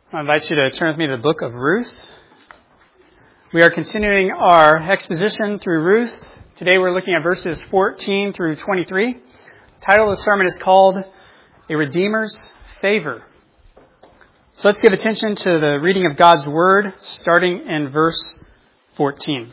I invite you to turn with me to the book of Ruth. We are continuing our exposition through Ruth. Today we're looking at verses 14 through 23. The title of the sermon is called A Redeemer's Favor. So let's give attention to the reading of God's Word, starting in verse 14.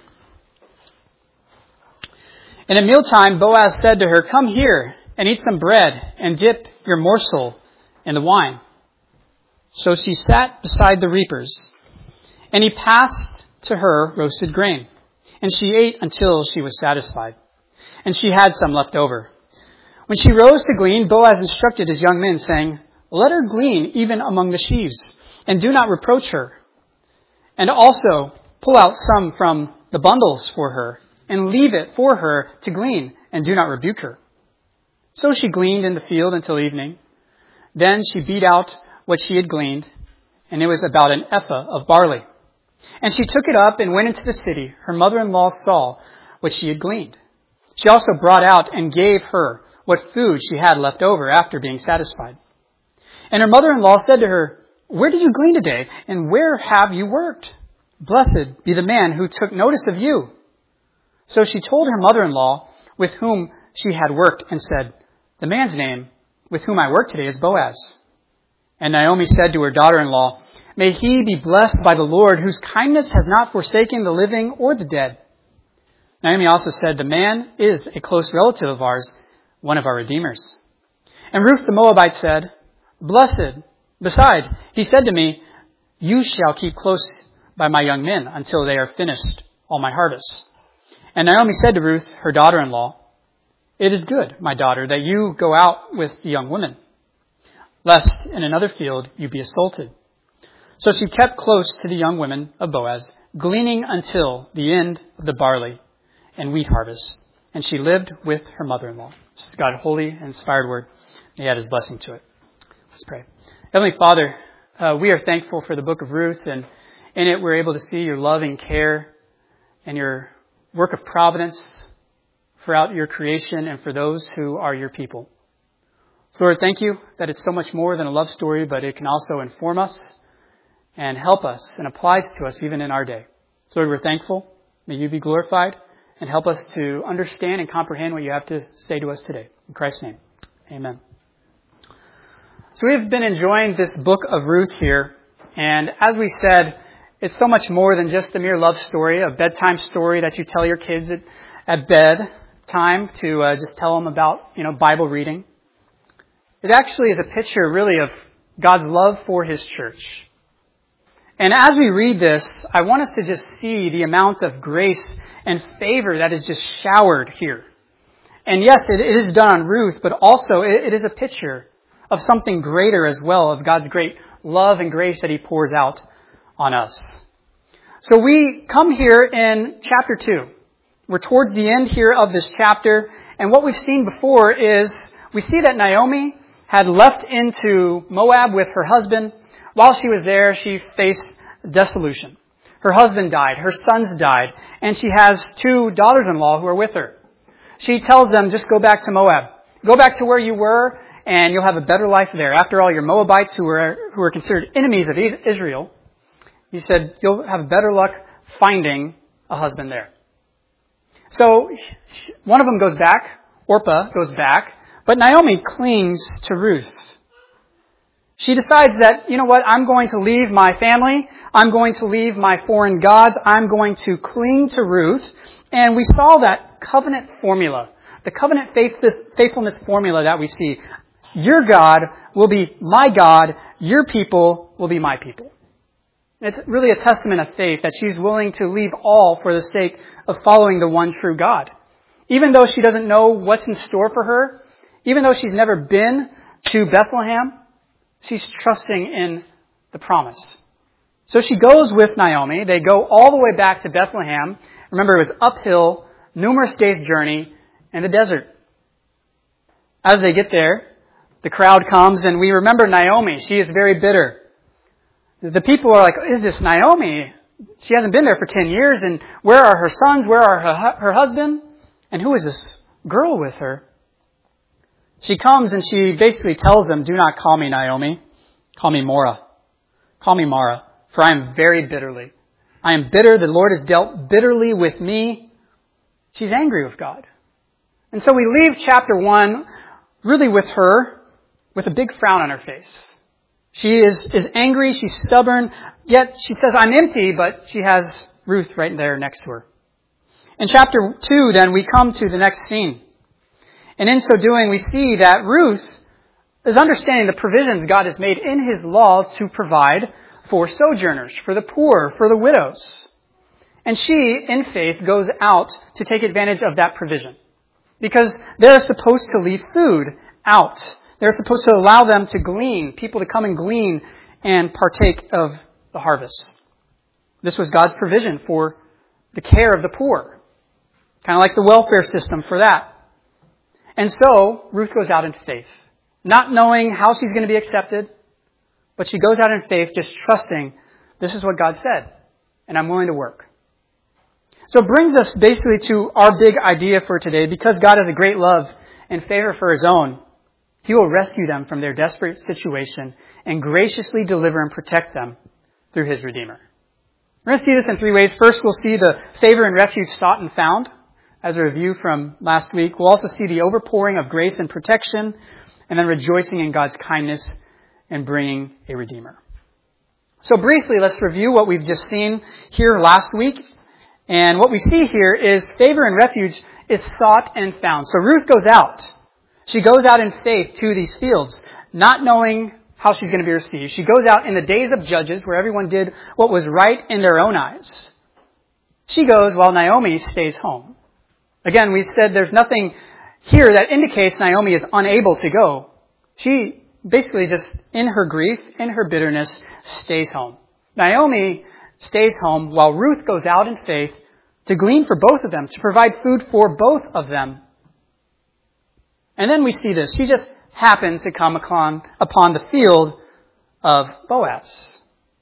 And at mealtime, Boaz said to her, "Come here and eat some bread and dip your morsel in the wine." So she sat beside the reapers, and he passed to her roasted grain, and she ate until she was satisfied, and she had some left over. When she rose to glean, Boaz instructed his young men, saying, "Let her glean even among the sheaves, and do not reproach her. And also pull out some from the bundles for her, and leave it for her to glean, and do not rebuke her." So she gleaned in the field until evening. Then she beat out what she had gleaned, and it was about an ephah of barley. And she took it up and went into the city. Her mother-in-law saw what she had gleaned. She also brought out and gave her what food she had left over after being satisfied. And her mother-in-law said to her, "Where did you glean today, and where have you worked? Blessed be the man who took notice of you." So she told her mother-in-law with whom she had worked and said, "The man's name with whom I work today is Boaz." And Naomi said to her daughter-in-law, "May he be blessed by the Lord, whose kindness has not forsaken the living or the dead." Naomi also said, "The man is a close relative of ours, one of our redeemers." And Ruth the Moabite said, Besides, he said to me, 'You shall keep close by my young men until they are finished all my harvest.' And Naomi said to Ruth, her daughter-in-law, 'It is good, my daughter, that you go out with the young women, lest in another field you be assaulted.' So she kept close to the young women of Boaz, gleaning until the end of the barley and wheat harvest. And she lived with her mother-in-law. This is God's holy and inspired word. May He add His blessing to it. Let's pray. Heavenly Father, we are thankful for the book of Ruth, and in it we're able to see your loving care and your work of providence throughout your creation and for those who are your people. So Lord, thank you that it's so much more than a love story, but it can also inform us and help us and applies to us even in our day. So Lord, we're thankful. May you be glorified and help us to understand and comprehend what you have to say to us today. In Christ's name, amen. So we have been enjoying this book of Ruth here. And as we said, it's so much more than just a mere love story, a bedtime story that you tell your kids at bedtime to just tell them about, Bible reading. It actually is a picture, really, of God's love for His church. And as we read this, I want us to just see the amount of grace and favor that is just showered here. And yes, it is done on Ruth, but also it is a picture of something greater as well, of God's great love and grace that He pours out on us. So we come here in chapter 2. We're towards the end here of this chapter, and what we've seen before is we see that Naomi had left into Moab with her husband. While she was there, she faced dissolution. Her husband died, her sons died, and she has 2 daughters-in-law who are with her. She tells them, just go back to Moab. Go back to where you were, and you'll have a better life there. After all, your Moabites, who were considered enemies of Israel, he said, you'll have better luck finding a husband there. So one of them goes back, Orpah goes back, but Naomi clings to Ruth. She decides that, I'm going to leave my family. I'm going to leave my foreign gods. I'm going to cling to Ruth. And we saw that covenant formula, the covenant faithfulness formula that we see. Your God will be my God. Your people will be my people. It's really a testament of faith that she's willing to leave all for the sake of following the one true God. Even though she doesn't know what's in store for her, even though she's never been to Bethlehem, she's trusting in the promise. So she goes with Naomi. They go all the way back to Bethlehem. Remember, it was uphill, numerous days' journey in the desert. As they get there, the crowd comes, and we remember Naomi. She is very bitter. The people are like, is this Naomi? She hasn't been there for 10 years, and where are her sons? Where are her husband? And who is this girl with her? She comes and she basically tells them, do not call me Naomi. Call me Mora. Call me Mara, for I am very bitterly. I am bitter. The Lord has dealt bitterly with me. She's angry with God. And so we leave chapter 1 really with her with a big frown on her face. She is angry. She's stubborn. Yet she says, I'm empty, but she has Ruth right there next to her. In chapter 2, then, we come to the next scene. And in so doing, we see that Ruth is understanding the provisions God has made in His law to provide for sojourners, for the poor, for the widows. And she, in faith, goes out to take advantage of that provision. Because they're supposed to leave food out. They're supposed to allow them to glean, people to come and glean and partake of the harvest. This was God's provision for the care of the poor. Kind of like the welfare system for that. And so, Ruth goes out in faith. Not knowing how she's going to be accepted, but she goes out in faith just trusting, this is what God said, and I'm willing to work. So it brings us basically to our big idea for today. Because God has a great love and favor for His own, He will rescue them from their desperate situation and graciously deliver and protect them through His Redeemer. We're going to see this in 3 ways. First, we'll see the favor and refuge sought and found, as a review from last week. We'll also see the overpouring of grace and protection, and then rejoicing in God's kindness and bringing a Redeemer. So briefly, let's review what we've just seen here last week. And what we see here is favor and refuge is sought and found. So Ruth goes out. She goes out in faith to these fields, not knowing how she's going to be received. She goes out in the days of Judges, where everyone did what was right in their own eyes. She goes while Naomi stays home. Again, we said there's nothing here that indicates Naomi is unable to go. She basically just, in her grief, in her bitterness, stays home. Naomi stays home while Ruth goes out in faith to glean for both of them, to provide food for both of them. And then we see this. She just happened to come upon the field of Boaz.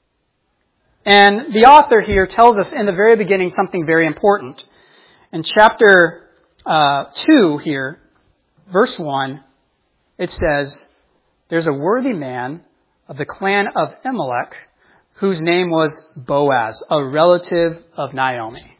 And the author here tells us in the very beginning something very important. In chapter 2 here, verse 1, it says, there's a worthy man of the clan of Elimelech whose name was Boaz, a relative of Naomi.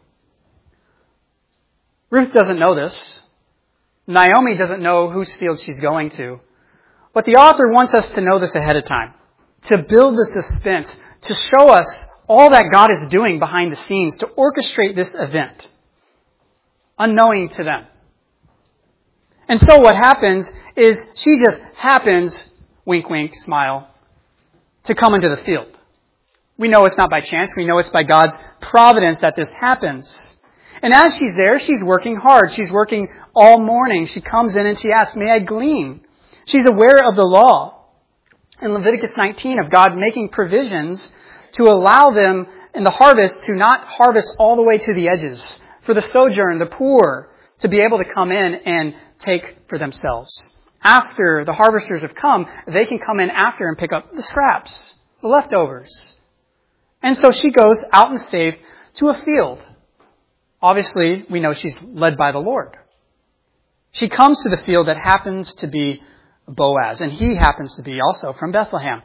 Ruth doesn't know this. Naomi doesn't know whose field she's going to. But the author wants us to know this ahead of time, to build the suspense, to show us all that God is doing behind the scenes, to orchestrate this event, unknowing to them. And so what happens is she just happens, wink, wink, smile, to come into the field. We know it's not by chance. We know it's by God's providence that this happens. And as she's there, she's working hard. She's working all morning. She comes in and she asks, may I glean? She's aware of the law in Leviticus 19 of God making provisions to allow them in the harvest to not harvest all the way to the edges. For the sojourn, the poor, to be able to come in and take for themselves. After the harvesters have come, they can come in after and pick up the scraps, the leftovers. And so she goes out in faith to a field. Obviously, we know she's led by the Lord. She comes to the field that happens to be Boaz, and he happens to be also from Bethlehem.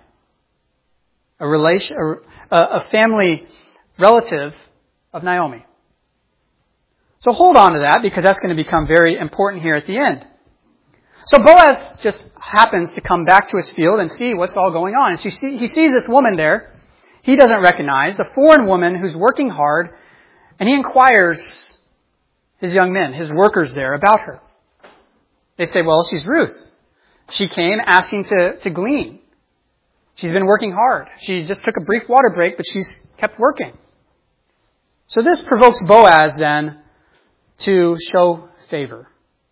A family relative of Naomi. So hold on to that, because that's going to become very important here at the end. So Boaz just happens to come back to his field and see what's all going on. And he sees this woman there he doesn't recognize, a foreign woman who's working hard, and he inquires his young men, his workers there, about her. They say, well, she's Ruth. She came asking to glean. She's been working hard. She just took a brief water break, but she's kept working. So this provokes Boaz then to show favor.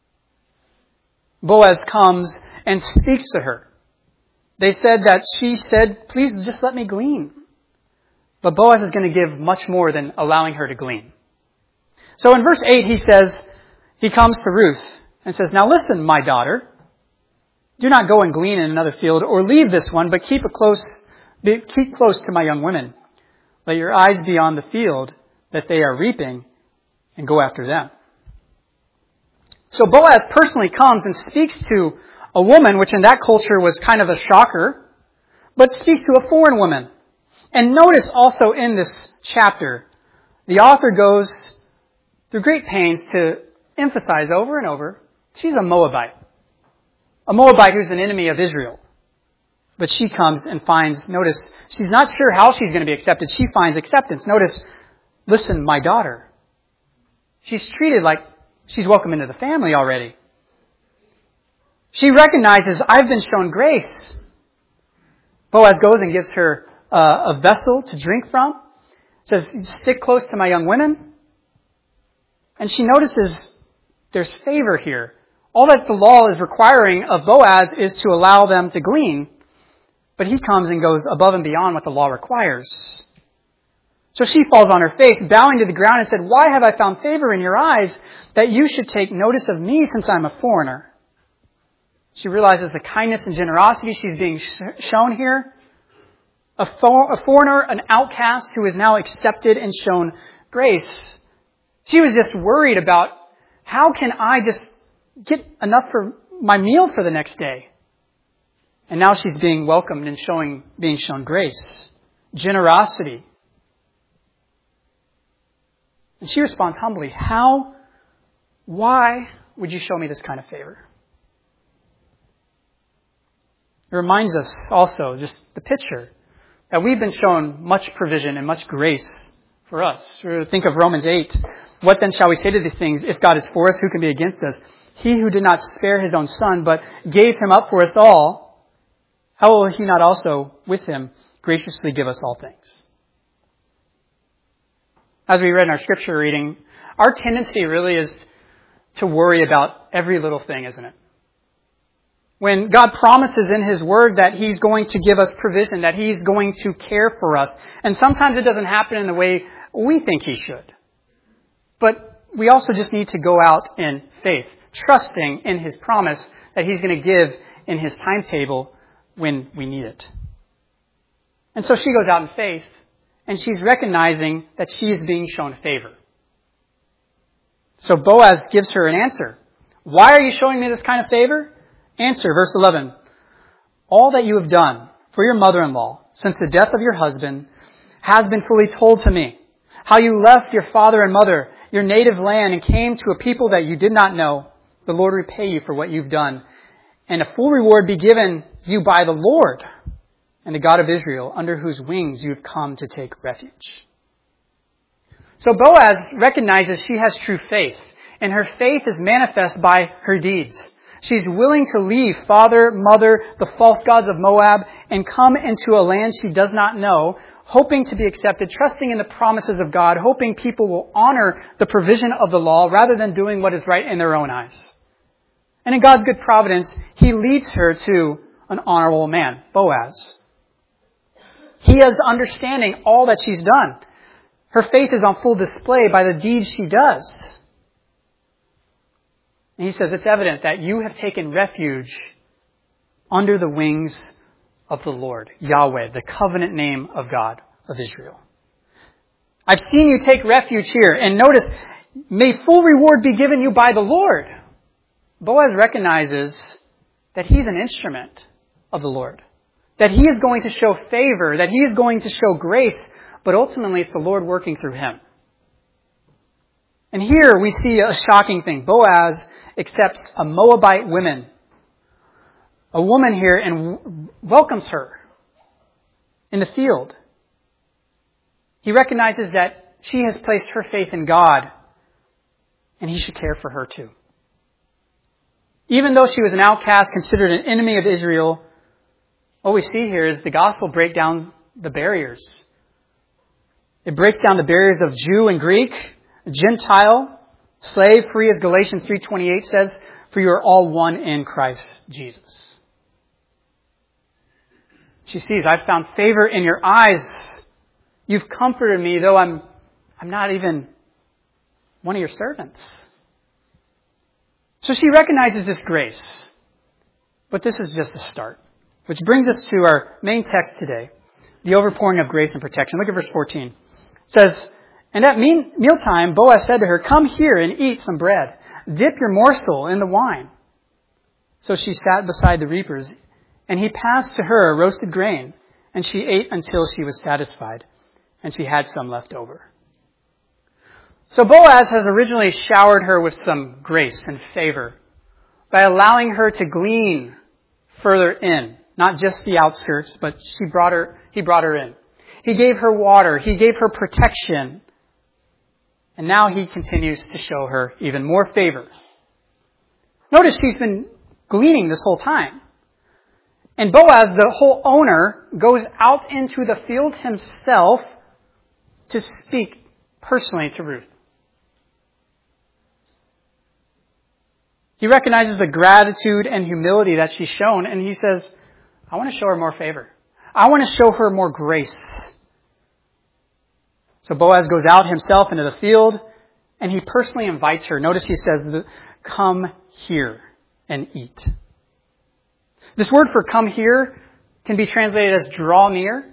Boaz comes and speaks to her. They said that she said, please just let me glean. But Boaz is going to give much more than allowing her to glean. So in verse 8 he comes to Ruth and says, now listen, my daughter, do not go and glean in another field or leave this one, but keep close to my young women. Let your eyes be on the field that they are reaping and go after them. So Boaz personally comes and speaks to a woman, which in that culture was kind of a shocker, but speaks to a foreign woman. And notice also in this chapter, the author goes through great pains to emphasize over and over, she's a Moabite. A Moabite who's an enemy of Israel. But she comes and finds, notice, she's not sure how she's going to be accepted. She finds acceptance. Notice, listen, my daughter. She's treated like she's welcome into the family already. She recognizes, I've been shown grace. Boaz goes and gives her a vessel to drink from. Says, stick close to my young women. And she notices there's favor here. All that the law is requiring of Boaz is to allow them to glean. But he comes and goes above and beyond what the law requires. So she falls on her face, bowing to the ground, and said, why have I found favor in your eyes that you should take notice of me since I'm a foreigner? She realizes the kindness and generosity she's being shown here. A foreigner, an outcast who is now accepted and shown grace. She was just worried about, how can I just get enough for my meal for the next day? And now she's being welcomed and being shown grace, generosity. And she responds humbly, why would you show me this kind of favor? It reminds us also, just the picture, that we've been shown much provision and much grace for us. Think of Romans 8. What then shall we say to these things? If God is for us, who can be against us? He who did not spare his own son, but gave him up for us all, how will he not also with him graciously give us all things? As we read in our scripture reading, our tendency really is to worry about every little thing, isn't it? When God promises in His Word that He's going to give us provision, that He's going to care for us. And sometimes it doesn't happen in the way we think He should. But we also just need to go out in faith, trusting in His promise that He's going to give in His timetable when we need it. And so she goes out in faith, and she's recognizing that she is being shown favor. So Boaz gives her an answer. Why are you showing me this kind of favor? Answer, verse 11. All that you have done for your mother-in-law since the death of your husband has been fully told to me. How you left your father and mother, your native land, and came to a people that you did not know. The Lord repay you for what you've done, and a full reward be given you by the Lord and the God of Israel, under whose wings you have come to take refuge. So Boaz recognizes she has true faith, and her faith is manifest by her deeds. She's willing to leave father, mother, the false gods of Moab, and come into a land she does not know, hoping to be accepted, trusting in the promises of God, hoping people will honor the provision of the law rather than doing what is right in their own eyes. And in God's good providence, He leads her to an honorable man, Boaz. He is understanding all that she's done. Her faith is on full display by the deeds she does. And he says, it's evident that you have taken refuge under the wings of the Lord, Yahweh, the covenant name of God of Israel. I've seen you take refuge here. And notice, may full reward be given you by the Lord. Boaz recognizes that he's an instrument of the Lord. That he is going to show favor, that he is going to show grace, but ultimately it's the Lord working through him. And here we see a shocking thing. Boaz accepts a Moabite woman, a woman here, and welcomes her in the field. He recognizes that she has placed her faith in God, and he should care for her too. Even though she was an outcast, considered an enemy of Israel, what we see here is the gospel break down the barriers. It breaks down the barriers of Jew and Greek, Gentile, slave, free, as Galatians 3:28 says, for you are all one in Christ Jesus. She sees, I've found favor in your eyes. You've comforted me, though I'm not even one of your servants. So she recognizes this grace. But this is just a start. Which brings us to our main text today, the overpouring of grace and protection. Look at verse 14. It says, and at mealtime, Boaz said to her, come here and eat some bread. Dip your morsel in the wine. So she sat beside the reapers, and he passed to her roasted grain, and she ate until she was satisfied, and she had some left over. So Boaz has originally showered her with some grace and favor by allowing her to glean further in, not just the outskirts, but he brought her in. He gave her water. He gave her protection. And now he continues to show her even more favor. Notice she's been gleaning this whole time. And Boaz, the whole owner, goes out into the field himself to speak personally to Ruth. He recognizes the gratitude and humility that she's shown, and he says, I want to show her more favor. I want to show her more grace. So Boaz goes out himself into the field, and he personally invites her. Notice he says, come here and eat. This word for come here can be translated as draw near.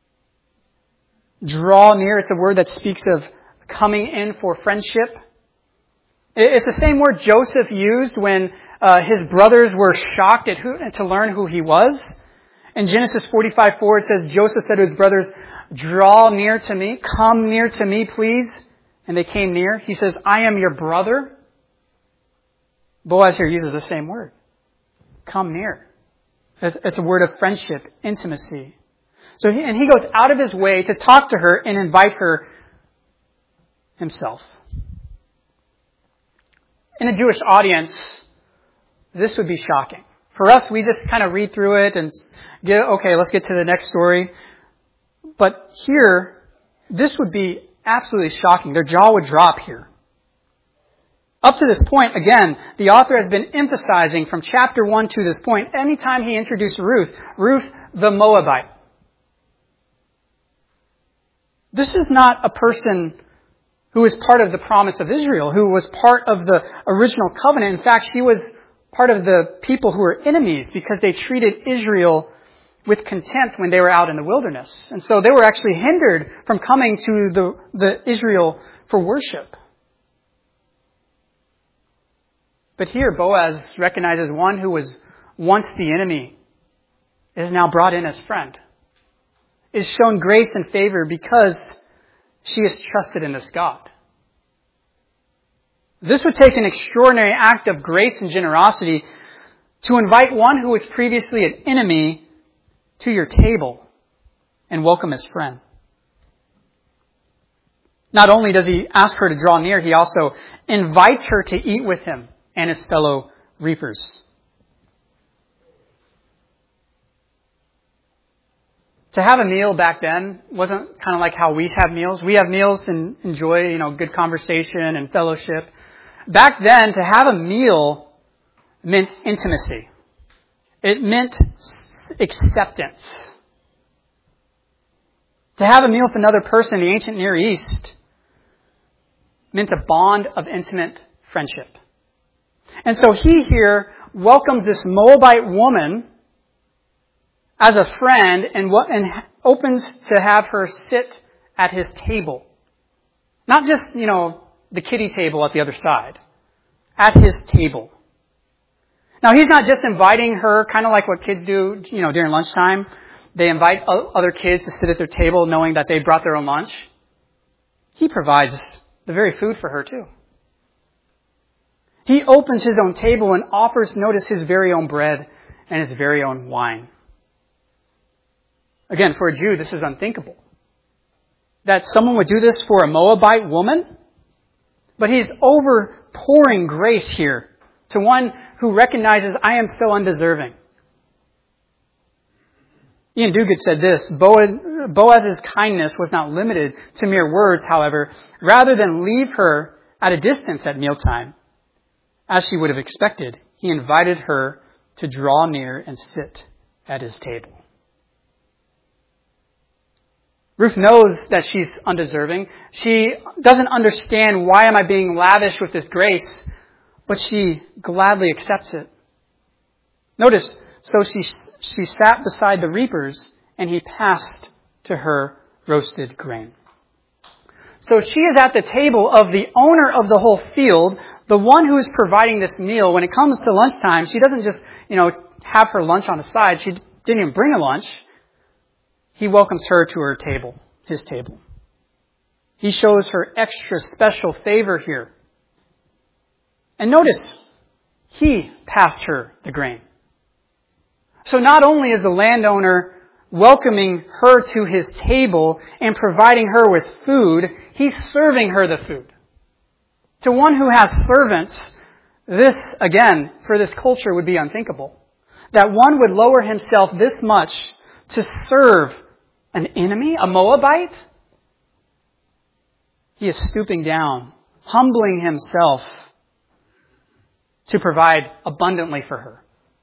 Draw near, it's a word that speaks of coming in for friendship. It's the same word Joseph used when his brothers were shocked to learn who he was. In Genesis 45:4, it says, Joseph said to his brothers, draw near to me, come near to me, please. And they came near. He says, I am your brother. Boaz here uses the same word. Come near. It's a word of friendship, intimacy. So he goes out of his way to talk to her and invite her himself. In a Jewish audience, this would be shocking. For us, we just kind of read through it and let's get to the next story. But here, this would be absolutely shocking. Their jaw would drop here. Up to this point, again, the author has been emphasizing from chapter 1 to this point, anytime he introduced Ruth the Moabite. This is not a person who is part of the promise of Israel, who was part of the original covenant. In fact, she was part of the people who were enemies because they treated Israel with contempt when they were out in the wilderness. And so they were actually hindered from coming to the Israel for worship. But here Boaz recognizes one who was once the enemy is now brought in as friend, is shown grace and favor because she is trusted in this God. This would take an extraordinary act of grace and generosity to invite one who was previously an enemy to your table and welcome as friend. Not only does he ask her to draw near, he also invites her to eat with him and his fellow reapers. To have a meal back then wasn't kind of like how we have meals. We have meals and enjoy, good conversation and fellowship. Back then, to have a meal meant intimacy. It meant acceptance. To have a meal with another person in the ancient Near East meant a bond of intimate friendship. And so he here welcomes this Moabite woman as a friend and opens to have her sit at his table. Not just, the kiddie table at the other side. At his table. Now, he's not just inviting her, kind of like what kids do, during lunchtime. They invite other kids to sit at their table knowing that they brought their own lunch. He provides the very food for her too. He opens his own table and offers, notice, his very own bread and his very own wine. Again, for a Jew, this is unthinkable. That someone would do this for a Moabite woman. But he's overpouring grace here to one who recognizes, I am so undeserving. Ian Duguid said this, Boaz's kindness was not limited to mere words, however, rather than leave her at a distance at mealtime. As she would have expected, he invited her to draw near and sit at his table. Ruth knows that she's undeserving. She doesn't understand why am I being lavish with this grace, but she gladly accepts it. Notice, so she sat beside the reapers and he passed to her roasted grain. So she is at the table of the owner of the whole field, the one who is providing this meal. When it comes to lunchtime, she doesn't just, have her lunch on the side. She didn't even bring a lunch. he welcomes her to her table, his table. He shows her extra special favor here. And notice, he passed her the grain. So not only is the landowner welcoming her to his table and providing her with food, he's serving her the food. To one who has servants, this, again, for this culture would be unthinkable. That one would lower himself this much to serve an enemy, a Moabite. He is stooping down, humbling himself to provide abundantly for her.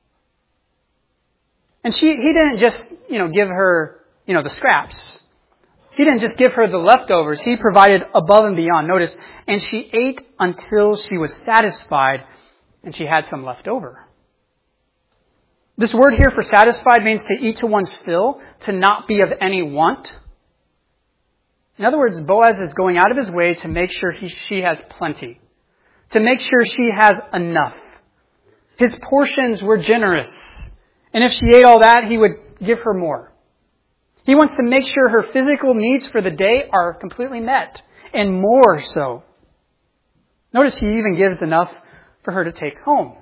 And he didn't just, give her, the scraps. He didn't just give her the leftovers. He provided above and beyond. Notice, and she ate until she was satisfied and she had some left over. This word here for satisfied means to eat to one's fill, to not be of any want. In other words, Boaz is going out of his way to make sure she has plenty, to make sure she has enough. His portions were generous. And if she ate all that, he would give her more. He wants to make sure her physical needs for the day are completely met, and more so. Notice he even gives enough for her to take home.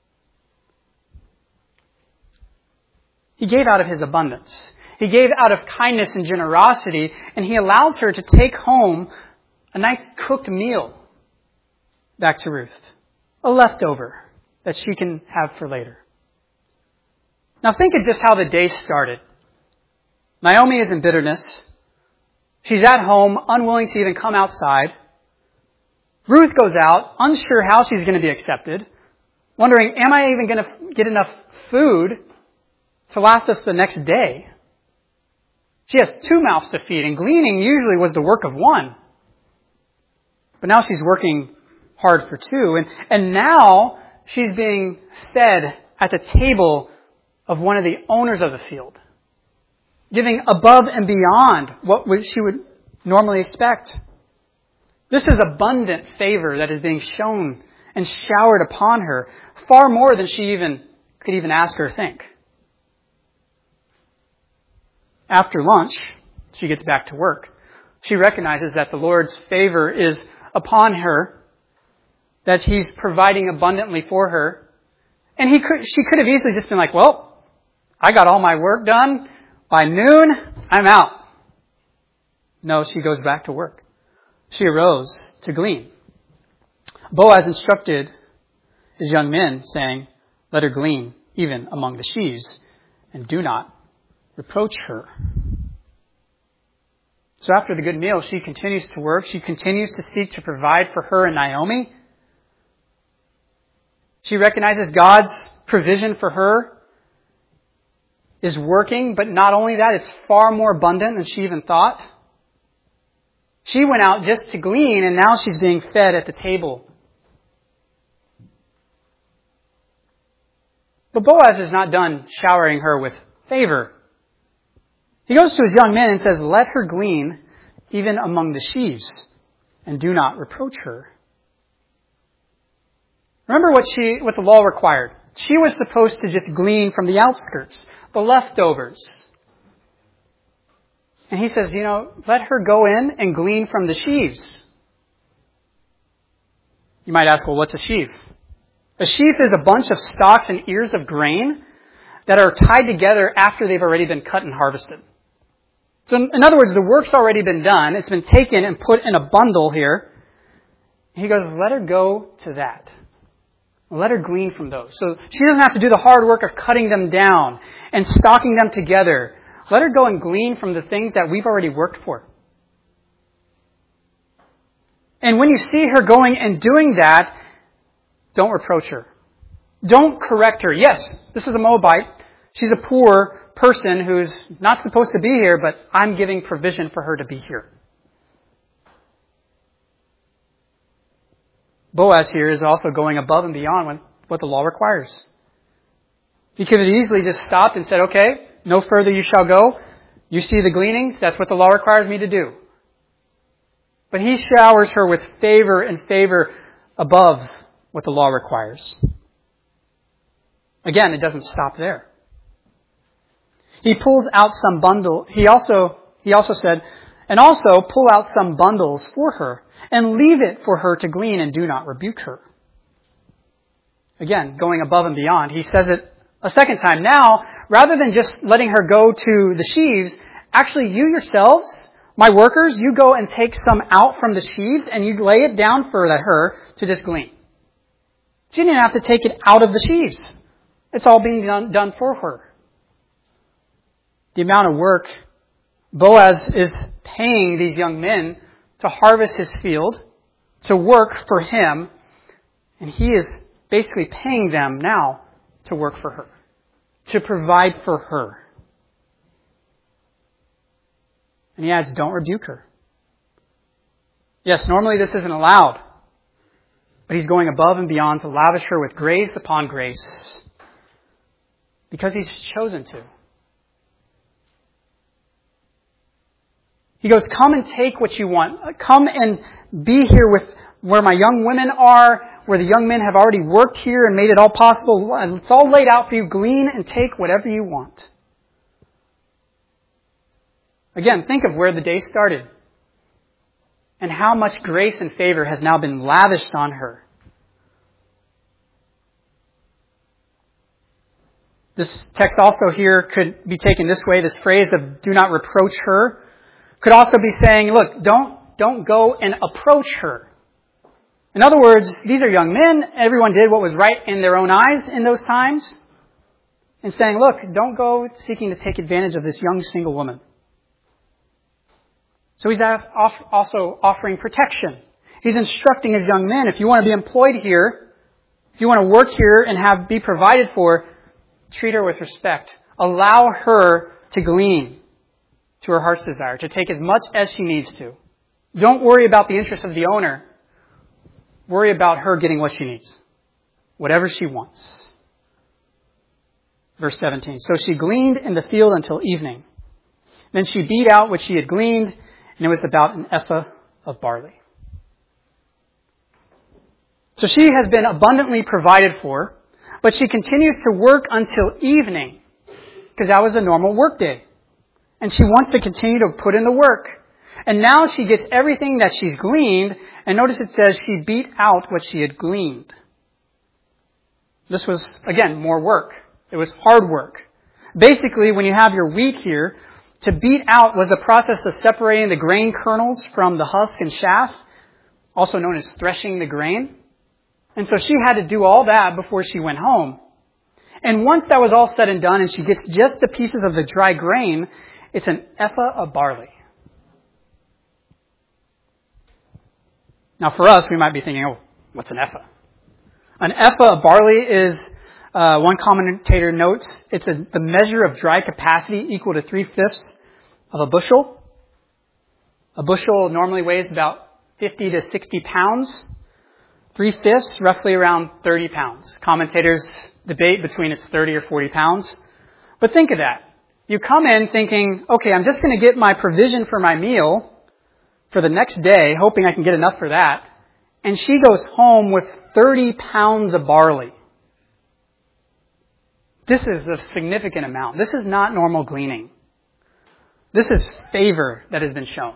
He gave out of his abundance. He gave out of kindness and generosity, and he allows her to take home a nice cooked meal back to Ruth. A leftover that she can have for later. Now think of just how the day started. Naomi is in bitterness. She's at home, unwilling to even come outside. Ruth goes out, unsure how she's going to be accepted, wondering, am I even going to get enough food to last us the next day? She has 2 mouths to feed, and gleaning usually was the work of one. But now she's working hard for 2, and now she's being fed at the table of one of the owners of the field, giving above and beyond what she would normally expect. This is abundant favor that is being shown and showered upon her, far more than she could even ask or think. After lunch, she gets back to work. She recognizes that the Lord's favor is upon her, that He's providing abundantly for her. And she could have easily just been like, well, I got all my work done. By noon, I'm out. No, she goes back to work. She arose to glean. Boaz instructed his young men, saying, let her glean even among the sheaves, and do not reproach her. So after the good meal, she continues to work. She continues to seek to provide for her and Naomi. She recognizes God's provision for her is working, but not only that, it's far more abundant than she even thought. She went out just to glean, and now she's being fed at the table. But Boaz is not done showering her with favor. He goes to his young men and says, let her glean even among the sheaves, and do not reproach her. Remember what the law required. She was supposed to just glean from the outskirts, the leftovers. And he says, let her go in and glean from the sheaves. You might ask, well, what's a sheaf? A sheaf is a bunch of stalks and ears of grain that are tied together after they've already been cut and harvested. So in other words, the work's already been done. It's been taken and put in a bundle here. He goes, let her go to that. Let her glean from those. So she doesn't have to do the hard work of cutting them down and stocking them together. Let her go and glean from the things that we've already worked for. And when you see her going and doing that, don't reproach her. Don't correct her. Yes, this is a Moabite. She's a poor person who's not supposed to be here, but I'm giving provision for her to be here. Boaz here is also going above and beyond what the law requires. He could have easily just stopped and said, okay, no further you shall go. You see the gleanings, that's what the law requires me to do. But he showers her with favor and favor above what the law requires. Again, it doesn't stop there. He pulls out some bundle. He also said, and also pull out some bundles for her and leave it for her to glean and do not rebuke her. Again, going above and beyond. He says it a second time. Now, rather than just letting her go to the sheaves, actually you yourselves, my workers, you go and take some out from the sheaves and you lay it down for her to just glean. She didn't have to take it out of the sheaves. It's all being done for her. The amount of work Boaz is paying these young men to harvest his field, to work for him, and he is basically paying them now to work for her, to provide for her. And he adds, don't rebuke her. Yes, normally this isn't allowed, but he's going above and beyond to lavish her with grace upon grace because he's chosen to. He goes, come and take what you want. Come and be here with where my young women are, where the young men have already worked here and made it all possible. It's all laid out for you. Glean and take whatever you want. Again, think of where the day started and how much grace and favor has now been lavished on her. This text also here could be taken this way. This phrase of do not reproach her could also be saying, look, don't go and approach her. In other words, these are young men. Everyone did what was right in their own eyes in those times. And saying, look, don't go seeking to take advantage of this young single woman. So he's also offering protection. He's instructing his young men, if you want to be employed here, if you want to work here and be provided for, treat her with respect. Allow her to glean to her heart's desire, to take as much as she needs to. Don't worry about the interests of the owner. Worry about her getting what she needs, whatever she wants. Verse 17, so she gleaned in the field until evening. Then she beat out what she had gleaned, and it was about an ephah of barley. So she has been abundantly provided for, but she continues to work until evening, because that was a normal work day. And she wants to continue to put in the work. And now she gets everything that she's gleaned, and notice it says she beat out what she had gleaned. This was, again, more work. It was hard work. Basically, when you have your wheat here, to beat out was the process of separating the grain kernels from the husk and chaff, also known as threshing the grain. And so she had to do all that before she went home. And once that was all said and done, and she gets just the pieces of the dry grain, it's an ephah of barley. Now for us, we might be thinking, oh, what's an ephah? An ephah of barley is, one commentator notes, it's the measure of dry capacity equal to 3/5 of a bushel. A bushel normally weighs about 50 to 60 pounds. 3/5, roughly around 30 pounds. Commentators debate between it's 30 or 40 pounds. But think of that. You come in thinking, okay, I'm just going to get my provision for my meal for the next day, hoping I can get enough for that. And she goes home with 30 pounds of barley. This is a significant amount. This is not normal gleaning. This is favor that has been shown.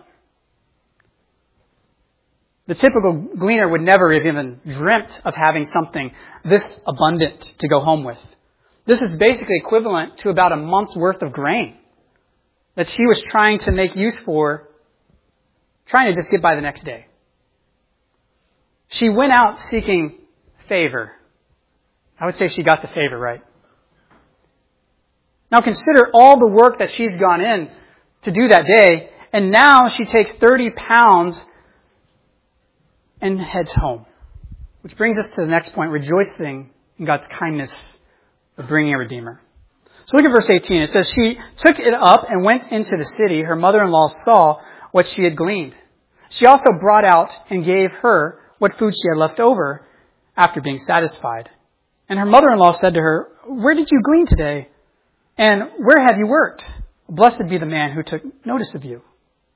The typical gleaner would never have even dreamt of having something this abundant to go home with. This is basically equivalent to about a month's worth of grain that she was trying to make use for, trying to just get by the next day. She went out seeking favor. I would say she got the favor right. Now consider all the work that she's gone in to do that day, and now she takes 30 pounds and heads home. Which brings us to the next point, rejoicing in God's kindness of bringing a Redeemer. So look at verse 18. It says, she took it up and went into the city. Her mother-in-law saw what she had gleaned. She also brought out and gave her what food she had left over after being satisfied. And her mother-in-law said to her, where did you glean today? And where have you worked? Blessed be the man who took notice of you.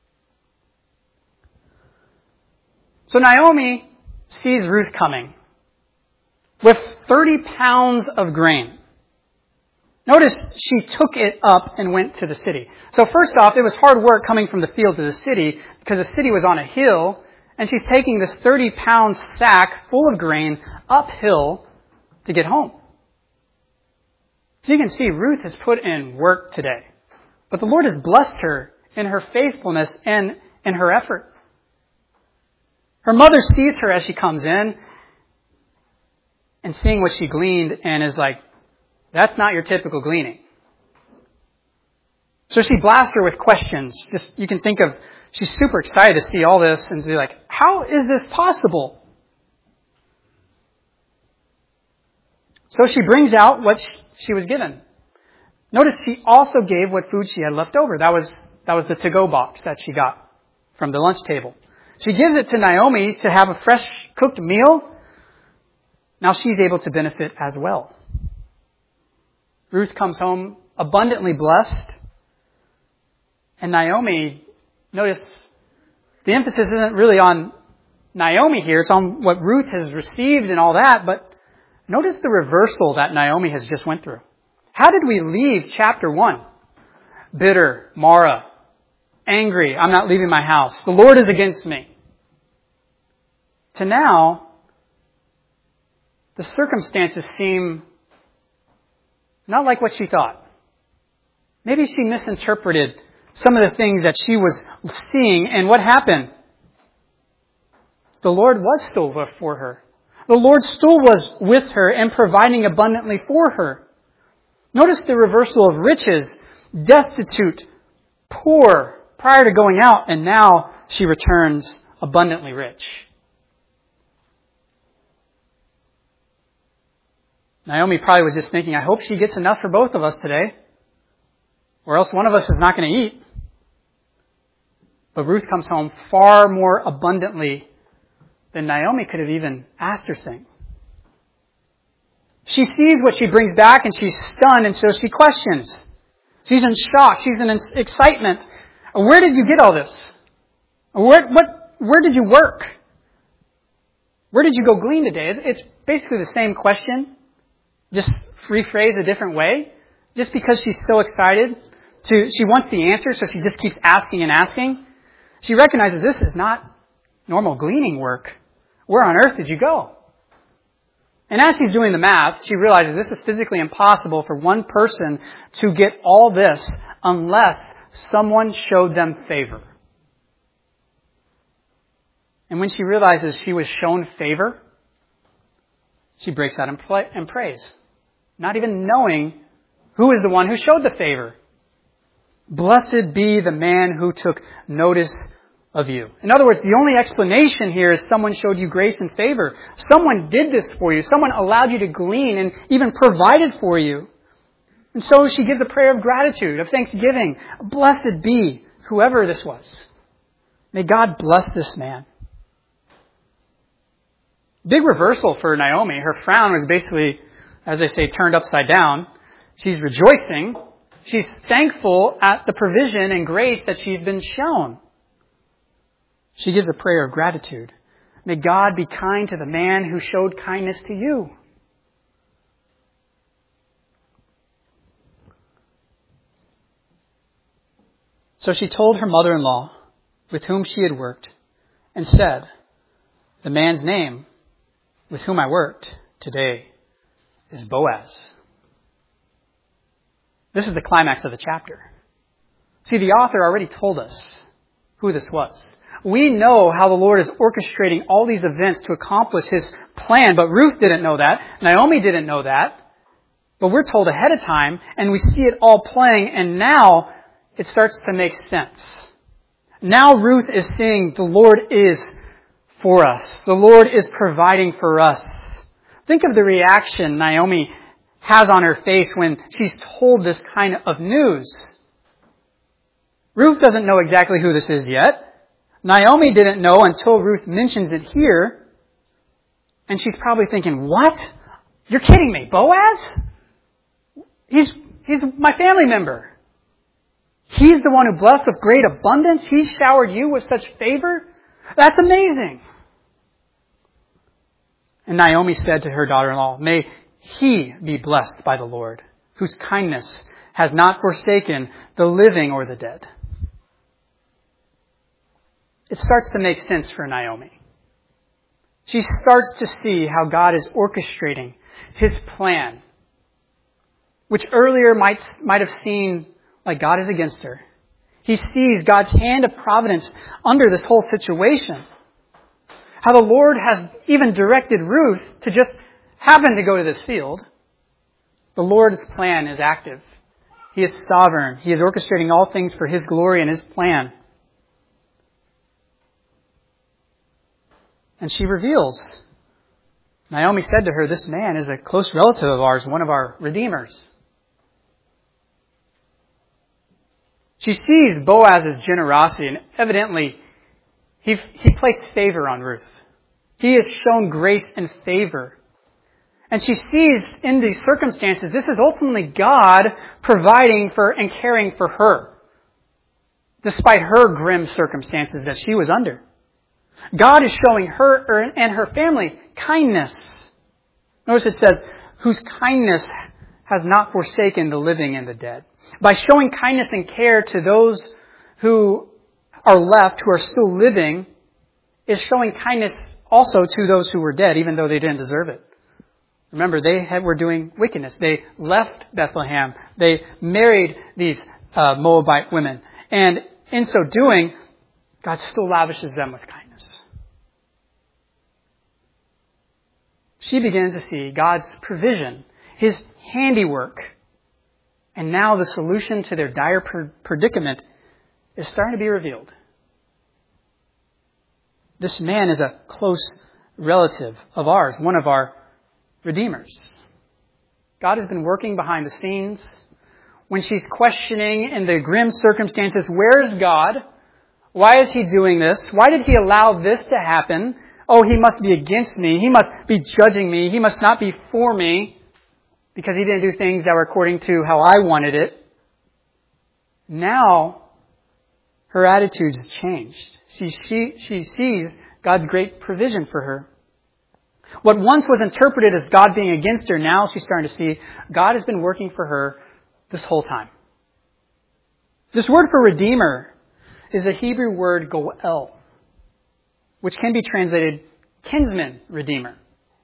So Naomi sees Ruth coming with 30 pounds of grain. Notice she took it up and went to the city. So first off, it was hard work coming from the field to the city because the city was on a hill, and she's taking this 30-pound sack full of grain uphill to get home. So you can see Ruth has put in work today. But the Lord has blessed her in her faithfulness and in her effort. Her mother sees her as she comes in and seeing what she gleaned and is like, that's not your typical gleaning. So she blasts her with questions. Just, you can think of, she's super excited to see all this and be like, how is this possible? So she brings out what she was given. Notice she also gave what food she had left over. That was the to-go box that she got from the lunch table. She gives it to Naomi to have a fresh cooked meal. Now she's able to benefit as well. Ruth comes home abundantly blessed. And Naomi, notice the emphasis isn't really on Naomi here. It's on what Ruth has received and all that. But notice the reversal that Naomi has just went through. How did we leave chapter 1? Bitter, Mara, angry, I'm not leaving my house. The Lord is against me. To now, the circumstances seem not like what she thought. Maybe she misinterpreted some of the things that she was seeing, and what happened? The Lord was still for her. The Lord still was with her and providing abundantly for her. Notice the reversal of riches, destitute, poor, prior to going out, and now she returns abundantly rich. Naomi probably was just thinking, I hope she gets enough for both of us today, or else one of us is not going to eat. But Ruth comes home far more abundantly than Naomi could have even asked her thing. She sees what she brings back and she's stunned, and so she questions. She's in shock. She's in excitement. Where did you get all this? Where did you work? Where did you go glean today? It's basically the same question, just rephrased a different way. Just because she's so excited, she wants the answer, so she just keeps asking and asking. She recognizes this is not normal gleaning work. Where on earth did you go? And as she's doing the math, she realizes this is physically impossible for one person to get all this unless someone showed them favor. And when she realizes she was shown favor, she breaks out in praise, not even knowing who is the one who showed the favor. Blessed be the man who took notice of you. In other words, the only explanation here is someone showed you grace and favor. Someone did this for you. Someone allowed you to glean and even provided for you. And so she gives a prayer of gratitude, of thanksgiving. Blessed be whoever this was. May God bless this man. Big reversal for Naomi. Her frown was basically, as they say, turned upside down. She's rejoicing. She's thankful at the provision and grace that she's been shown. She gives a prayer of gratitude. May God be kind to the man who showed kindness to you. So she told her mother-in-law, with whom she had worked, and said, the man's name with whom I worked today is Boaz. This is the climax of the chapter. See, the author already told us who this was. We know how the Lord is orchestrating all these events to accomplish His plan, but Ruth didn't know that. Naomi didn't know that. But we're told ahead of time, and we see it all playing, and now it starts to make sense. Now Ruth is seeing the Lord is for us. The Lord is providing for us. Think of the reaction Naomi has on her face when she's told this kind of news. Ruth doesn't know exactly who this is yet. Naomi didn't know until Ruth mentions it here. And she's probably thinking, what? You're kidding me. Boaz? He's my family member. He's the one who blessed with great abundance. He showered you with such favor. That's amazing. And Naomi said to her daughter-in-law, may he be blessed by the Lord, whose kindness has not forsaken the living or the dead. It starts to make sense for Naomi. She starts to see how God is orchestrating His plan, which earlier might have seemed like God is against her. He sees God's hand of providence under this whole situation. How the Lord has even directed Ruth to just happen to go to this field. The Lord's plan is active. He is sovereign. He is orchestrating all things for His glory and His plan. And she reveals, Naomi said to her, this man is a close relative of ours, one of our redeemers. She sees Boaz's generosity, and evidently he placed favor on Ruth. He has shown grace and favor. And she sees in these circumstances, this is ultimately God providing for and caring for her, despite her grim circumstances that she was under. God is showing her and her family kindness. Notice it says, whose kindness has not forsaken the living and the dead. By showing kindness and care to those who are left, who are still living, is showing kindness also to those who were dead, even though they didn't deserve it. Remember, they were doing wickedness. They left Bethlehem. They married these Moabite women. And in so doing, God still lavishes them with kindness. She begins to see God's provision, His handiwork. And now the solution to their dire predicament is starting to be revealed. This man is a close relative of ours, one of our redeemers. God has been working behind the scenes. When she's questioning in the grim circumstances, where is God? Why is He doing this? Why did He allow this to happen? Oh, He must be against me. He must be judging me. He must not be for me because He didn't do things that were according to how I wanted it. Now, her attitude has changed. She sees God's great provision for her. What once was interpreted as God being against her, now she's starting to see God has been working for her this whole time. This word for redeemer is the Hebrew word goel, which can be translated kinsman redeemer.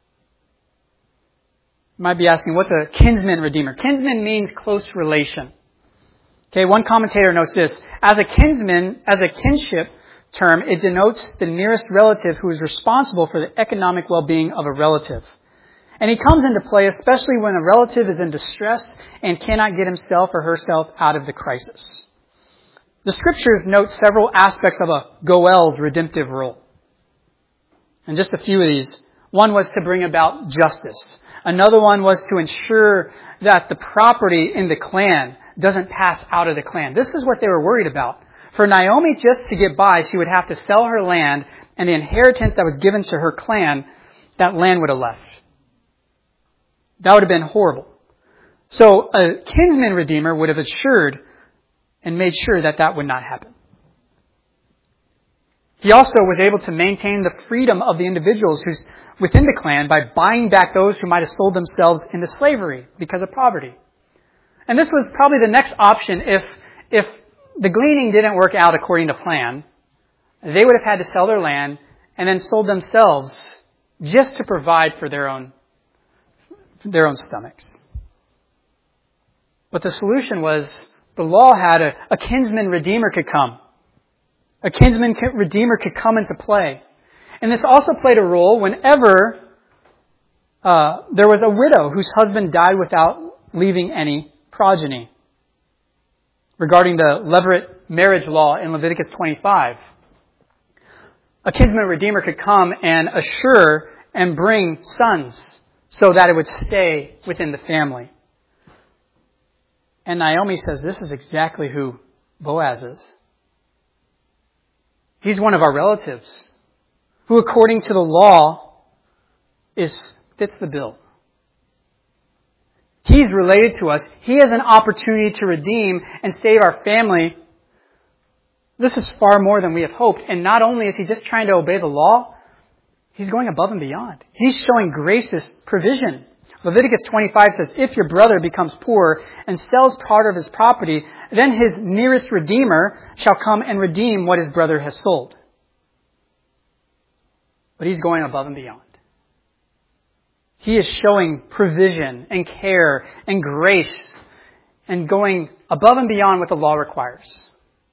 You might be asking, what's a kinsman redeemer? Kinsman means close relation. Okay, one commentator notes this. As a kinsman, as a kinship term, it denotes the nearest relative who is responsible for the economic well-being of a relative. And he comes into play especially when a relative is in distress and cannot get himself or herself out of the crisis. The Scriptures note several aspects of a goel's redemptive role. And just a few of these. One was to bring about justice. Another one was to ensure that the property in the clan doesn't pass out of the clan. This is what they were worried about. For Naomi just to get by, she would have to sell her land, and the inheritance that was given to her clan, that land would have left. That would have been horrible. So a kinsman redeemer would have assured and made sure that that would not happen. He also was able to maintain the freedom of the individuals who's within the clan by buying back those who might have sold themselves into slavery because of poverty. And this was probably the next option if the gleaning didn't work out according to plan. They would have had to sell their land and then sold themselves just to provide for their own stomachs. But the solution was the law had a kinsman redeemer could come. A kinsman redeemer could come into play. And this also played a role whenever there was a widow whose husband died without leaving any progeny. Regarding the levirate marriage law in Leviticus 25. A kinsman redeemer could come and assure and bring sons so that it would stay within the family. And Naomi says this is exactly who Boaz is. He's one of our relatives who, according to the law, fits the bill. He's related to us. He has an opportunity to redeem and save our family. This is far more than we have hoped. And not only is he just trying to obey the law, he's going above and beyond. He's showing gracious provision Leviticus 25 says, if your brother becomes poor and sells part of his property, then his nearest redeemer shall come and redeem what his brother has sold. But he's going above and beyond. He is showing provision and care and grace and going above and beyond what the law requires.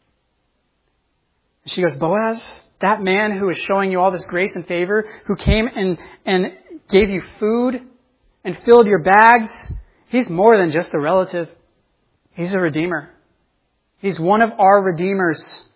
She goes, Boaz, that man who is showing you all this grace and favor, who came and gave you food and filled your bags, he's more than just a relative. He's a redeemer. He's one of our redeemers.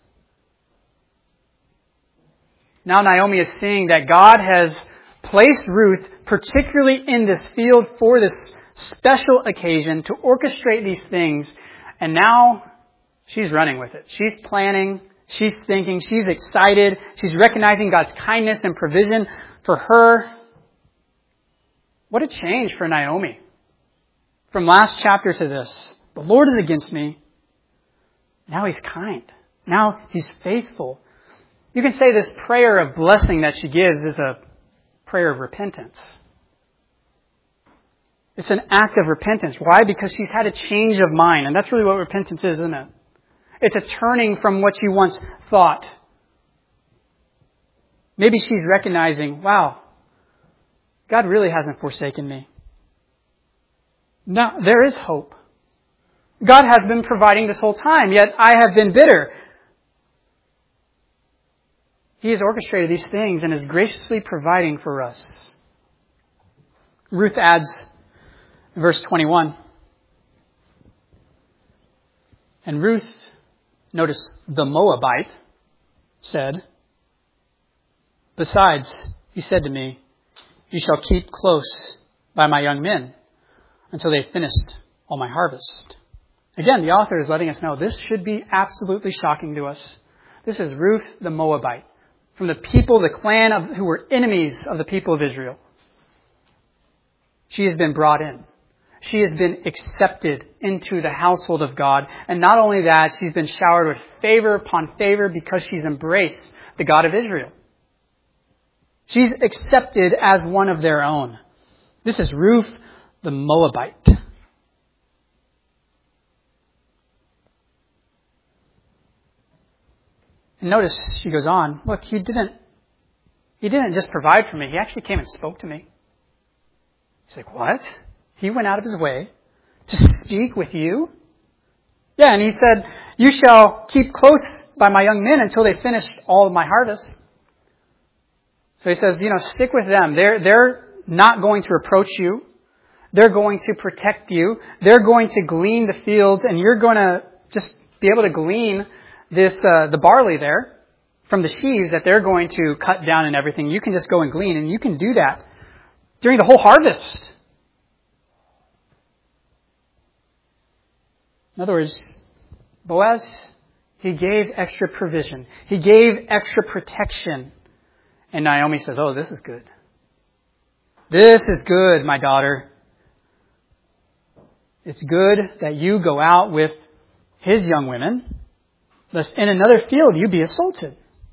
Now Naomi is seeing that God has placed Ruth particularly in this field for this special occasion to orchestrate these things. And now she's running with it. She's planning. She's thinking. She's excited. She's recognizing God's kindness and provision for her. What a change for Naomi. From last chapter to this. The Lord is against me. Now He's kind. Now He's faithful. You can say this prayer of blessing that she gives is a prayer of repentance. It's an act of repentance. Why? Because she's had a change of mind. And that's really what repentance is, isn't it? It's a turning from what you once thought. Maybe she's recognizing, wow, God really hasn't forsaken me. No, there is hope. God has been providing this whole time, yet I have been bitter. He has orchestrated these things and is graciously providing for us. Ruth adds, verse 21. And Ruth, notice the Moabite, said, besides, he said to me, you shall keep close by my young men until they've finished all my harvest. Again, the author is letting us know this should be absolutely shocking to us. This is Ruth the Moabite, from the people, the clan who were enemies of the people of Israel. She has been brought in. She has been accepted into the household of God. And not only that, she's been showered with favor upon favor because she's embraced the God of Israel. She's accepted as one of their own. This is Ruth the Moabite. And notice she goes on, look, he didn't just provide for me. He actually came and spoke to me. He's like, what? He went out of his way to speak with you? Yeah, and he said, you shall keep close by my young men until they finish all of my harvest. So he says, stick with them. They're not going to reproach you. They're going to protect you. They're going to glean the fields, and you're going to just be able to glean the barley there from the sheaves that they're going to cut down and everything. You can just go and glean, and you can do that during the whole harvest. In other words, Boaz, he gave extra provision. He gave extra protection. And Naomi says, oh, this is good. This is good, my daughter. It's good that you go out with his young women, lest in another field you be assaulted.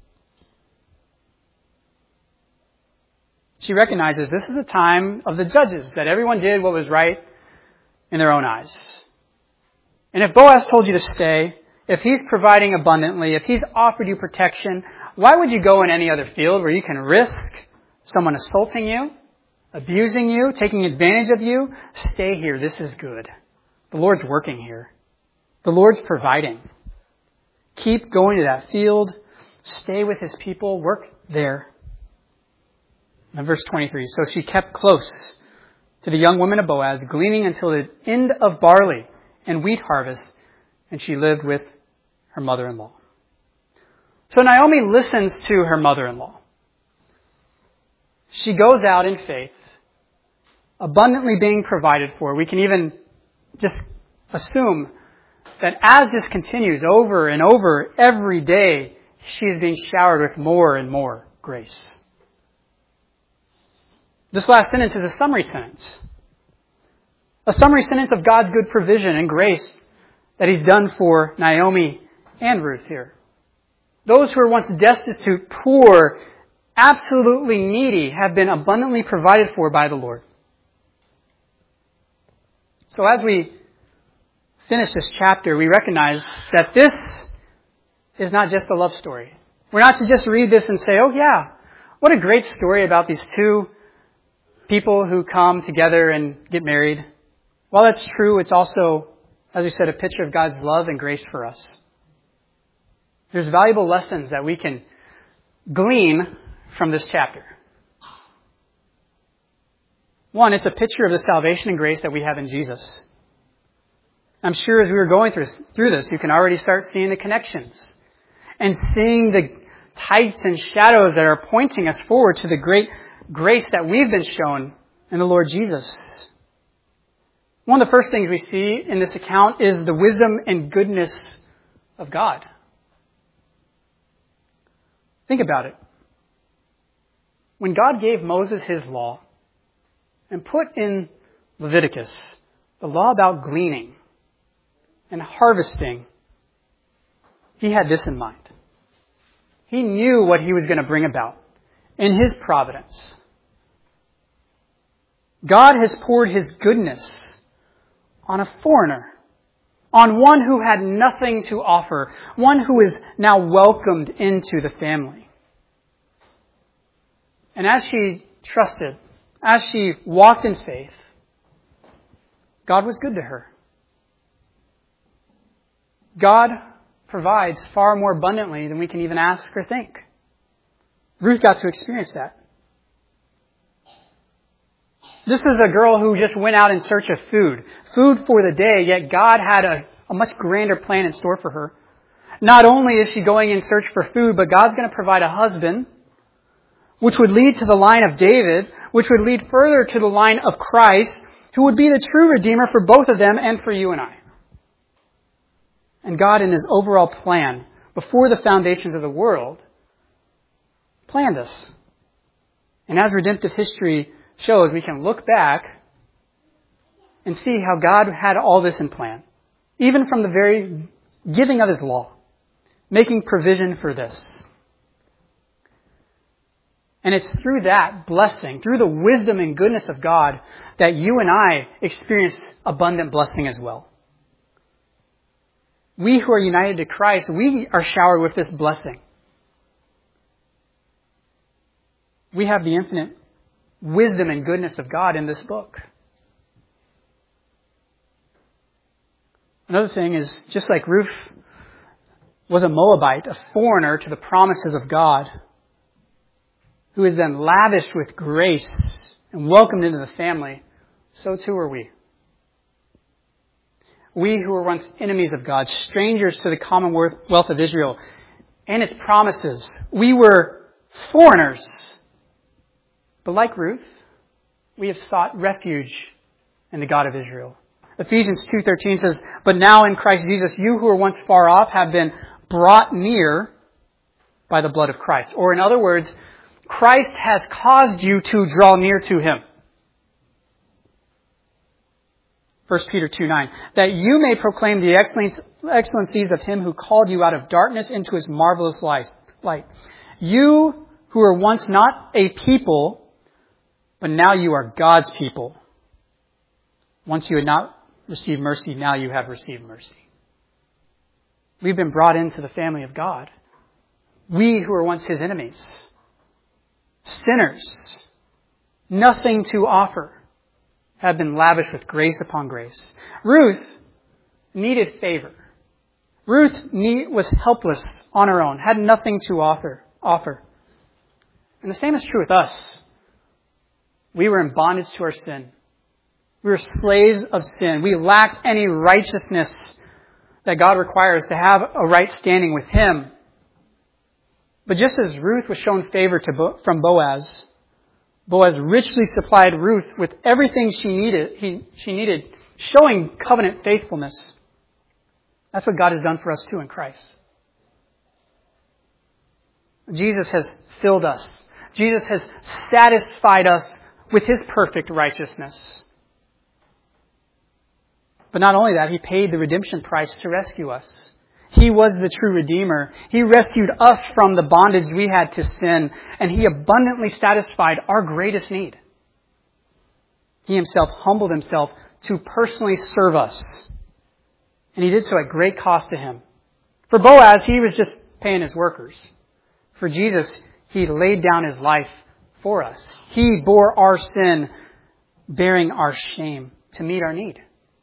She recognizes this is the time of the judges, that everyone did what was right in their own eyes. And if Boaz told you to stay, if he's providing abundantly, if he's offered you protection, why would you go in any other field where you can risk someone assaulting you, abusing you, taking advantage of you? Stay here. This is good. The Lord's working here. The Lord's providing. Keep going to that field. Stay with His people. Work there. And verse 23. So she kept close to the young woman of Boaz, gleaning until the end of barley and wheat harvest, and she lived with her mother-in-law. So Naomi listens to her mother-in-law. She goes out in faith, abundantly being provided for. We can even just assume that as this continues over and over every day, she is being showered with more and more grace. This last sentence is a summary sentence. A summary sentence of God's good provision and grace that He's done for Naomi and Ruth here. Those who were once destitute, poor, absolutely needy have been abundantly provided for by the Lord. So as we finish this chapter, we recognize that this is not just a love story. We're not to just read this and say, oh yeah, what a great story about these two people who come together and get married. While that's true, it's also, as we said, a picture of God's love and grace for us. There's valuable lessons that we can glean from this chapter. One, it's a picture of the salvation and grace that we have in Jesus. I'm sure as we were going through this, you can already start seeing the connections and seeing the types and shadows that are pointing us forward to the great grace that we've been shown in the Lord Jesus. One of the first things we see in this account is the wisdom and goodness of God. Think about it. When God gave Moses his law and put in Leviticus the law about gleaning and harvesting, he had this in mind. He knew what he was going to bring about in his providence. God has poured his goodness on a foreigner, on one who had nothing to offer, one who is now welcomed into the family. And as she trusted, as she walked in faith, God was good to her. God provides far more abundantly than we can even ask or think. Ruth got to experience that. This is a girl who just went out in search of food for the day, yet God had a much grander plan in store for her. Not only is she going in search for food, but God's going to provide a husband, which would lead to the line of David, which would lead further to the line of Christ, who would be the true Redeemer for both of them and for you and I. And God, in his overall plan, before the foundations of the world, planned this. And as redemptive history shows, we can look back and see how God had all this in plan. Even from the very giving of his law, making provision for this. And it's through that blessing, through the wisdom and goodness of God, that you and I experience abundant blessing as well. We who are united to Christ, we are showered with this blessing. We have the infinite wisdom and goodness of God in this book. Another thing is, just like Ruth was a Moabite, a foreigner to the promises of God, who is then lavished with grace and welcomed into the family, so too are we. We who were once enemies of God, strangers to the commonwealth of Israel and its promises, we were foreigners. But like Ruth, we have sought refuge in the God of Israel. Ephesians 2:13 says, "But now in Christ Jesus, you who were once far off have been brought near by the blood of Christ." Or in other words, Christ has caused you to draw near to him. 1 Peter 2:9, "That you may proclaim the excellencies of him who called you out of darkness into his marvelous light. You who were once not a people, but now you are God's people. Once you had not received mercy, now you have received mercy." We've been brought into the family of God. We who were once his enemies, sinners, nothing to offer, have been lavished with grace upon grace. Ruth needed favor. Ruth was helpless on her own, had nothing to offer. And the same is true with us. We were in bondage to our sin. We were slaves of sin. We lacked any righteousness that God requires to have a right standing with him. But just as Ruth was shown favor from Boaz, Boaz richly supplied Ruth with everything she needed, showing covenant faithfulness. That's what God has done for us too in Christ. Jesus has filled us. Jesus has satisfied us with his perfect righteousness. But not only that, he paid the redemption price to rescue us. He was the true Redeemer. He rescued us from the bondage we had to sin, and he abundantly satisfied our greatest need. He himself humbled himself to personally serve us. And he did so at great cost to him. For Boaz, he was just paying his workers. For Jesus, he laid down his life for us. He bore our sin, bearing our shame to meet our need.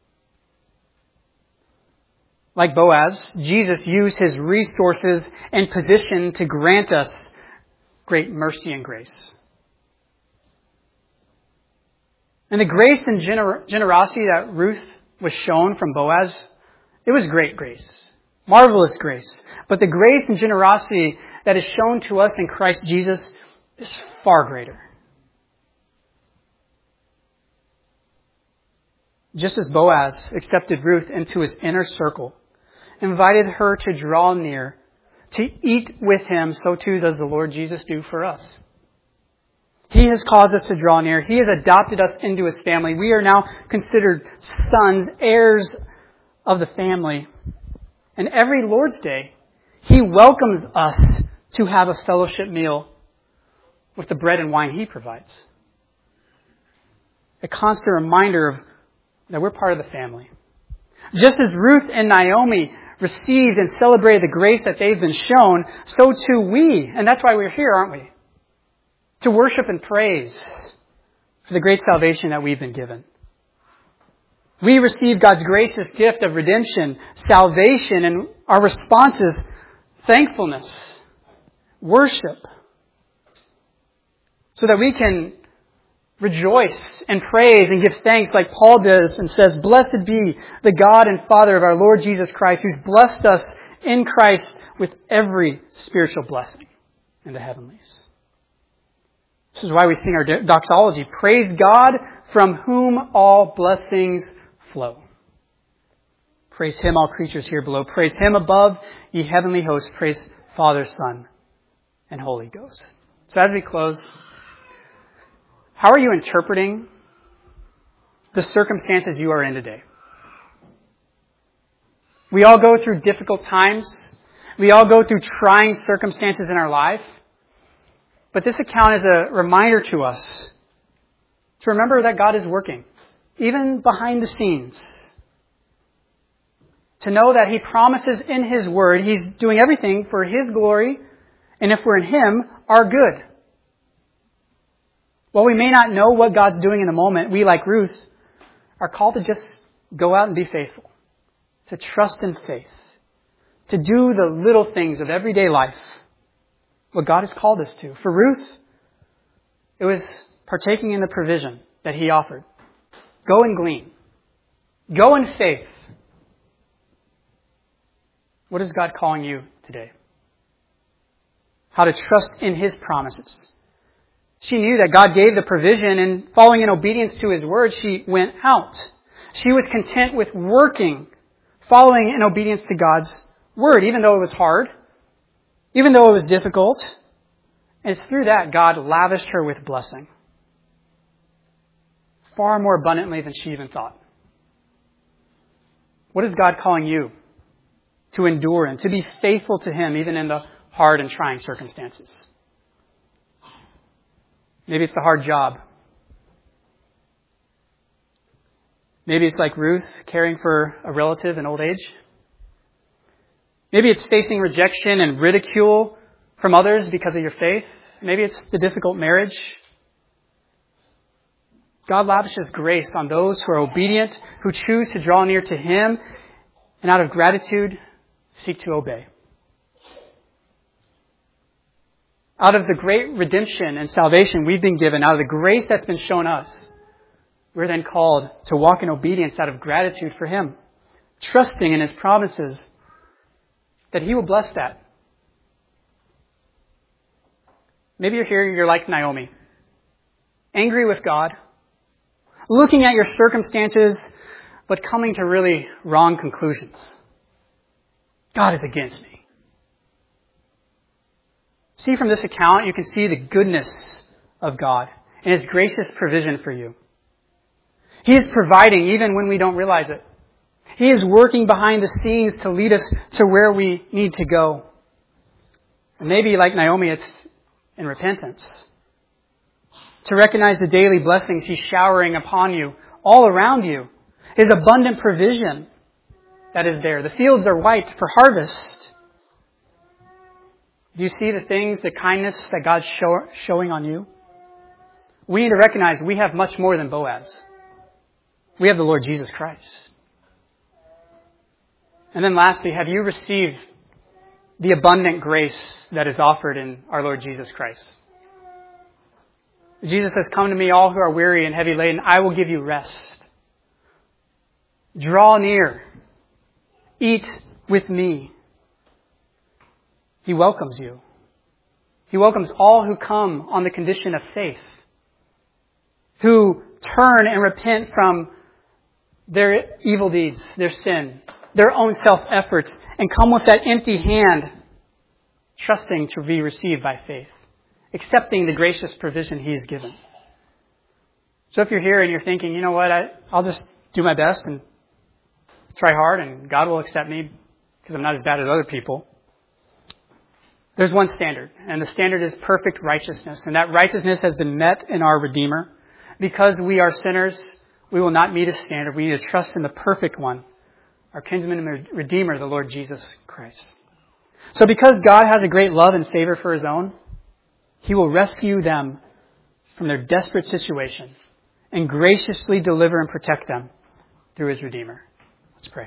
Like Boaz, Jesus used his resources and position to grant us great mercy and grace. And the grace and generosity that Ruth was shown from Boaz, it was great grace, marvelous grace. But the grace and generosity that is shown to us in Christ Jesus is far greater. Just as Boaz accepted Ruth into his inner circle, invited her to draw near, to eat with him, so too does the Lord Jesus do for us. He has caused us to draw near. He has adopted us into his family. We are now considered sons, heirs of the family. And every Lord's Day, he welcomes us to have a fellowship meal with the bread and wine he provides. A constant reminder that we're part of the family. Just as Ruth and Naomi received and celebrated the grace that they've been shown, so too we. And that's why we're here, aren't we? To worship and praise for the great salvation that we've been given. We receive God's gracious gift of redemption, salvation, and our response is thankfulness, worship, so that we can rejoice and praise and give thanks like Paul does and says, "Blessed be the God and Father of our Lord Jesus Christ, who's blessed us in Christ with every spiritual blessing in the heavenlies." This is why we sing our doxology. Praise God from whom all blessings flow. Praise him, all creatures here below. Praise him above, ye heavenly hosts. Praise Father, Son, and Holy Ghost. So as we close, how are you interpreting the circumstances you are in today? We all go through difficult times. We all go through trying circumstances in our life. But this account is a reminder to us to remember that God is working, even behind the scenes. To know that he promises in his word, he's doing everything for his glory, and if we're in him, our good. While we may not know what God's doing in the moment, we, like Ruth, are called to just go out and be faithful, to trust in faith, to do the little things of everyday life, what God has called us to. For Ruth, it was partaking in the provision that he offered. Go and glean. Go in faith. What is God calling you today? How to trust in his promises. She knew that God gave the provision, and following in obedience to his word, she went out. She was content with working, following in obedience to God's word, even though it was hard, even though it was difficult. And it's through that God lavished her with blessing. Far more abundantly than she even thought. What is God calling you to endure and to be faithful to him, even in the hard and trying circumstances? Maybe it's the hard job. Maybe it's like Ruth, caring for a relative in old age. Maybe it's facing rejection and ridicule from others because of your faith. Maybe it's the difficult marriage. God lavishes grace on those who are obedient, who choose to draw near to him, and out of gratitude, seek to obey. Out of the great redemption and salvation we've been given, out of the grace that's been shown us, we're then called to walk in obedience out of gratitude for him, trusting in his promises that he will bless that. Maybe you're here, you're like Naomi, angry with God, looking at your circumstances, but coming to really wrong conclusions. God is against me. See, from this account, you can see the goodness of God and his gracious provision for you. He is providing even when we don't realize it. He is working behind the scenes to lead us to where we need to go. And maybe, like Naomi, it's in repentance. To recognize the daily blessings he's showering upon you, all around you. His abundant provision that is there. The fields are white for harvest. Do you see the things, the kindness that God's showing on you? We need to recognize we have much more than Boaz. We have the Lord Jesus Christ. And then lastly, have you received the abundant grace that is offered in our Lord Jesus Christ? Jesus says, "Come to me, all who are weary and heavy laden, I will give you rest. Draw near. Eat with me." He welcomes you. He welcomes all who come on the condition of faith, who turn and repent from their evil deeds, their sin, their own self-efforts, and come with that empty hand, trusting to be received by faith, accepting the gracious provision He has given. So if you're here and you're thinking, you know what, I'll just do my best and try hard and God will accept me because I'm not as bad as other people. There's one standard, and the standard is perfect righteousness. And that righteousness has been met in our Redeemer. Because we are sinners, we will not meet His standard. We need to trust in the perfect one, our kinsman and Redeemer, the Lord Jesus Christ. So because God has a great love and favor for His own, He will rescue them from their desperate situation and graciously deliver and protect them through His Redeemer. Let's pray.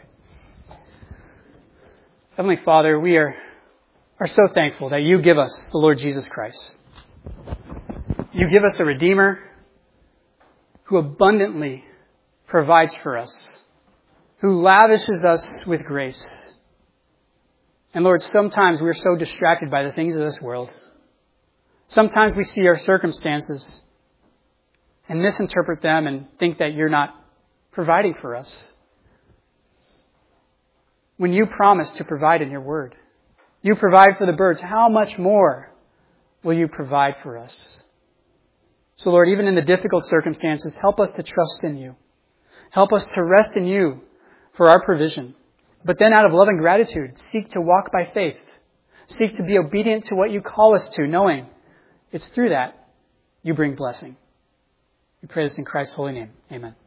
Heavenly Father, we are so thankful that You give us the Lord Jesus Christ. You give us a Redeemer who abundantly provides for us, who lavishes us with grace. And Lord, sometimes we're so distracted by the things of this world. Sometimes we see our circumstances and misinterpret them and think that You're not providing for us. When You promise to provide in Your word, You provide for the birds, how much more will You provide for us? So Lord, even in the difficult circumstances, help us to trust in You. Help us to rest in You for our provision. But then out of love and gratitude, seek to walk by faith. Seek to be obedient to what You call us to, knowing it's through that You bring blessing. We pray this in Christ's holy name. Amen.